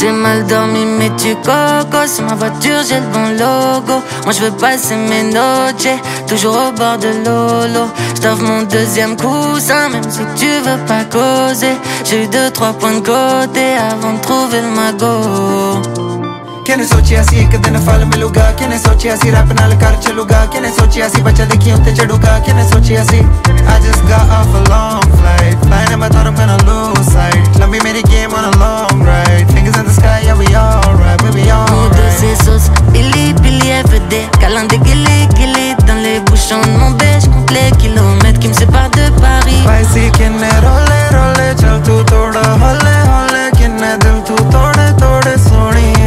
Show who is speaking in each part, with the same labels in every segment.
Speaker 1: J'ai mal dormi mais tu coco. Sur ma voiture j'ai le bon logo. Moi je veux passer mes noches, toujours au bord de l'eau. J't'offre mon deuxième coussin, même si tu veux pas causer. J'ai eu 2-3 points de côté avant de trouver le magot.
Speaker 2: किने सोचिया सी एक दिन फल मिलूगा, किने सोचिया सी रैप नाल कर चलूगा, किने सोचिया सी बच्चा देखी उत्ते चढ़ूगा, किने सोचिया सी I just got off a long flight, flying and I thought I'm gonna lose sight. लंबी मेरी game on a long ride, fingers in the sky, yeah we alright, we be alright.
Speaker 1: Nous deux c'est sauce, Billy, Billy FD, câlin des guillis, dans les bouchons de mon beige, compte les kilomètres qui me séparent de Paris.
Speaker 2: भाई सी किने रोले रोले चल तू थोड़ा होले होले, किने दिल तू तोड़े तोड़े सोनी है.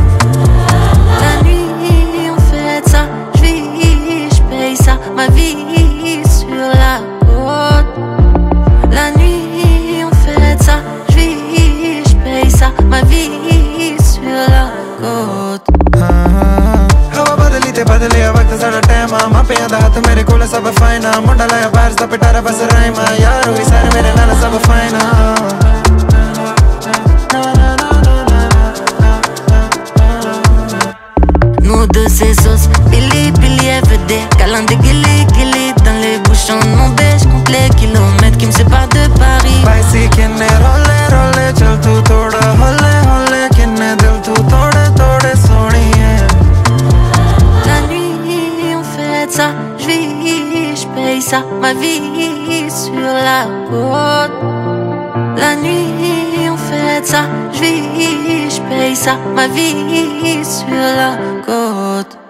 Speaker 1: Ma vie sur la côte. La nuit on fait ça, j'vis, j'paye ça. Ma vie sur la côte.
Speaker 2: हवा बदली ते बदले वक्त सारा टाइम मां पे आंदा हाथ मेरे कोल सब फाइना मुंडा लाया बाहर दा पिटारा बस राइमा यार हुई सारे मेरे नाल सब फाइना.
Speaker 1: Nous deux c'est sauce, Billy, Billy FD, câlin des guillis, dans les bouchons de mon beige, compte les kilomètres qui me séparent de Paris.
Speaker 2: भाई सी किने रोले रोले चल तू थोड़ा होले होले, किने दिल तू तोड़े तोड़े सोनी है.
Speaker 1: La nuit on fait ça, j'vis, j'paye ça. Ma vie sur la côte. La nuit on fait ça, j'vis, j'paye ça. Ma vie sur la côte.